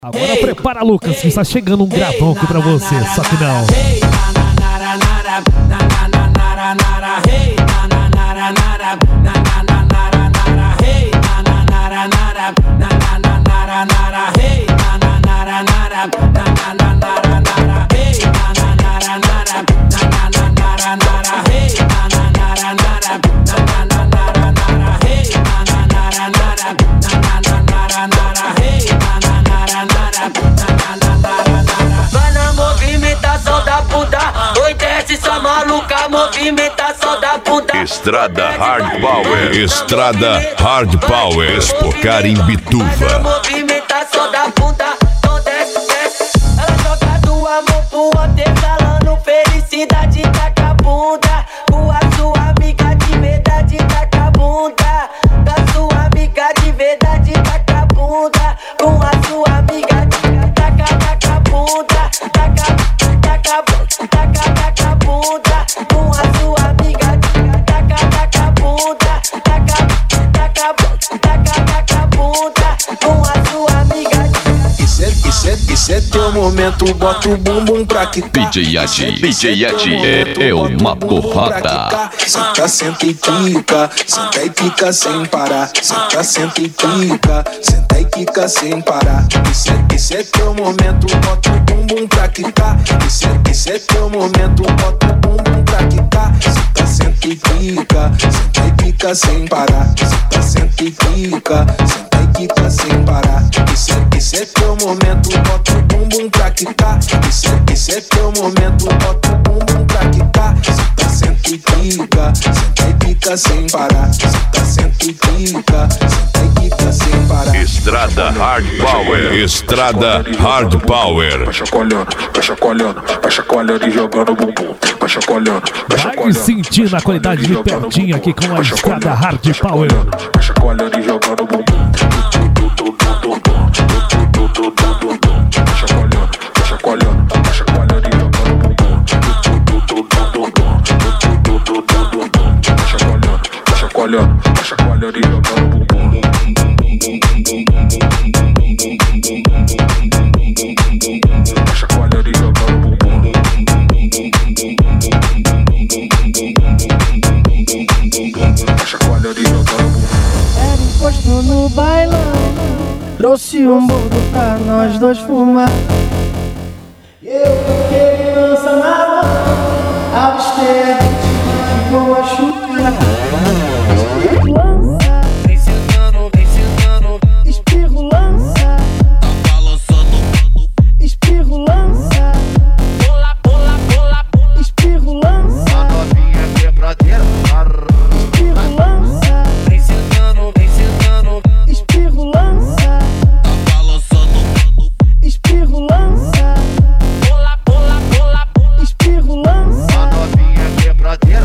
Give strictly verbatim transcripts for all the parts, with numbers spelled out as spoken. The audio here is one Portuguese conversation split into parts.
Agora prepara, Lucas, que está chegando um gravão aqui pra você, só que não. Vai na movimentação da bunda, oi desce sua maluca, movimentação da bunda. Estrada Hard Power, Estrada Hard Power, Espocar em Bituva. Vai na movimentação da bunda, então desce, desce. Ela joga do amor pro outro, falando felicidade, taca a bunda. Com a sua amiga de verdade, taca a bunda. Da sua amiga de verdade, taca a bunda. Com a sua amiga de taca, taca a bunda. Taca, taca, taca, taca a bunda. Com a sua amiga de taca, taca a bunda. Taca, taca, taca, taca a bunda. Com a sua amiga de Esse é, esse é, esse é teu momento, bota o bumbum pra quicar. D J Yati, D J Yati é, é uma porrada. Senta, senta e quica, senta e quica sem parar. Senta, senta e quica, senta e quica sem parar. Esse é, esse é teu momento, bota o bumbum pra quicar. Esse é, esse é teu momento, bota o bumbum pra quicar. Senta, senta e quica, senta e quica sem parar. Senta, senta e quica, senta e quica sem parar. Esse é, esse é teu momento, bota o bumbum pra quicar. Esse é, esse é teu momento, bota o bumbum pra quicar. Senta, senta e quica, senta e quica sem parar. Senta, senta e quica, senta e quica sem parar. Estrada Hard Power, Estrada Hard Power. Vai chacoalhando, vai chacoalhando, vai chacoalhando e jogando bumbum. Vai chacoalhando, vai chacoalhando. Vai sentir na qualidade de pertinho aqui com a Estrada Hard Power. Vai chacoalhando e jogando bumbum. Vai chacoalhando, vai chacoalhando, vai chacoalhando e jogando bumbum. Vai chacoalhando, vai chacoalhando, vai chacoalhando e jogando bumbum. Vai chacoalhando e jogando bumbum. Vai chacoalhando e jogando bumbum. Era imposto no bailão, trouxe um bolo pra nós dois fumar. Eu fiquei criança na mão, abstente, ficou a chuva. Lança, vem sentando, vem sentando. espirro lança, Tá balançando. espirro lança, Pula, pula, pula, pula. espirro lança, A novinha quebradeira. espirro lança, Vem sentando, vem sentando. espirro lança, Tá balançando. espirro lança, Pula, pula, pula, pula. espirro lança. A novinha quebradeira.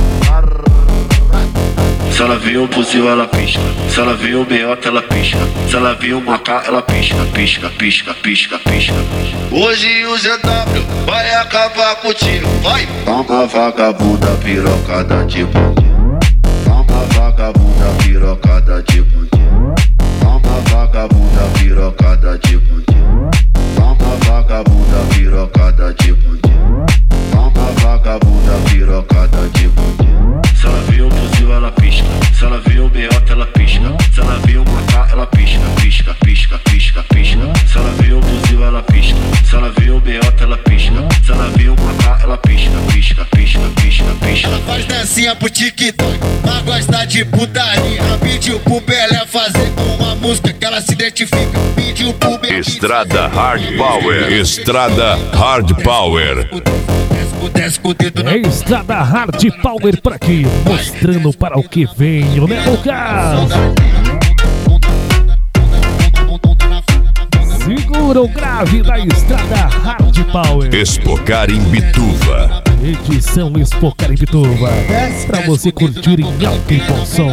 Se ela vê um fuzil, ela pisca. Se ela vê um meiota, ela pisca. Se ela vê um macá, ela pisca, pisca, pisca, pisca, pisca. Hoje o G W vai acabar contigo, vai! Toma vagabunda pirocada de bonde. Toma vagabunda pirocada de bonde. Toma vagabunda pirocada de bonde. Toma vagabunda pirocada de bonde. Toma vagabunda pirocada de bonde. Se ela vê um fuzil, ela pisca. Se ela vê um meiota, ela pisca. Se ela vê um macá, ela pisca, pisca, pisca, pisca, pisca. Se ela vê um fuzil, ela pisca. Se ela vê um meiota, ela pisca. Se ela vê um macá, ela pisca, pisca, pisca, pisca, pisca. Ela faz dancinha pro TikTok, mas gosta de putaria. Pediu pro Pelé fazer uma música que ela se identifica. Pediu pro Belém. Estrada Hard Power, Estrada Hard Power. Desce com o dedo na É Estrada Hard Power por aqui, mostrando para o que vem, né, Lucas? Segura o grave da Estrada Hard Power. Espocar em Bituva. Edição Espocar em Bituva, pra você curtir em alto e bom som.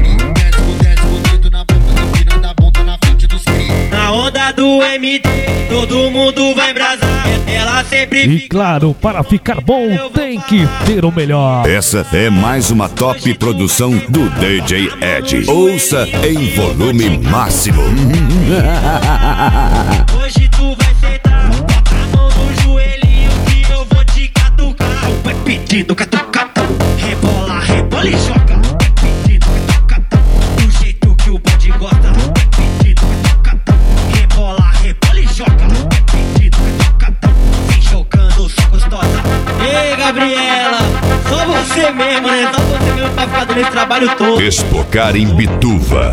Na onda do M D, todo mundo vai embrasar. Ela sempre E claro, para ficar bom tem que ter o melhor. Essa é mais uma top produção do D J Ed. Ouça em volume máximo. Hoje tu vai sentar, bota a mão no joelhinho que eu vou te catucar. Vai pedindo catucatão, rebola, rebola e joga. Vai pedindo catucatão, do jeito que o bonde gosta. Vai pedindo catucatão, rebola, rebola e joga. Vai pedindo catucatão, vem jogando só gostosa. Ei, Gabriela, só você mesmo, né? Só você mesmo pra ficar dando esse trabalho todo. Espocar em Bituva.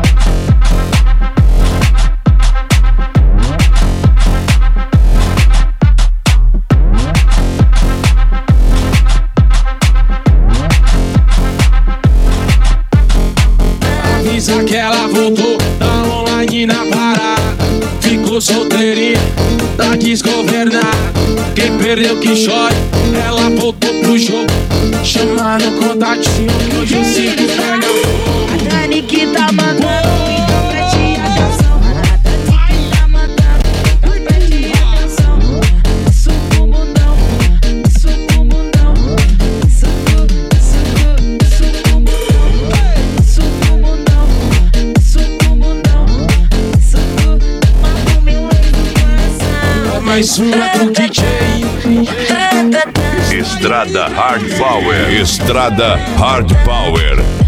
Avisa que ela voltou da online na parada. Ficou solteirinha, tá desgovernada. Quem perdeu que chore, ela voltou pro jogo. Chama no contatinho que hoje eu sinto pega fogo. A Dani que tá mandando, então preste atenção. A Dani que tá mandando, então preste atenção. Isso com bundão, isso com bundão. Isso com, isso com, isso com bundão. Isso com bundão, isso com bundão. Isso com, manda o meu ex do coração. Mais uma pro D J. Estrada Hard Power. Estrada Hard Power.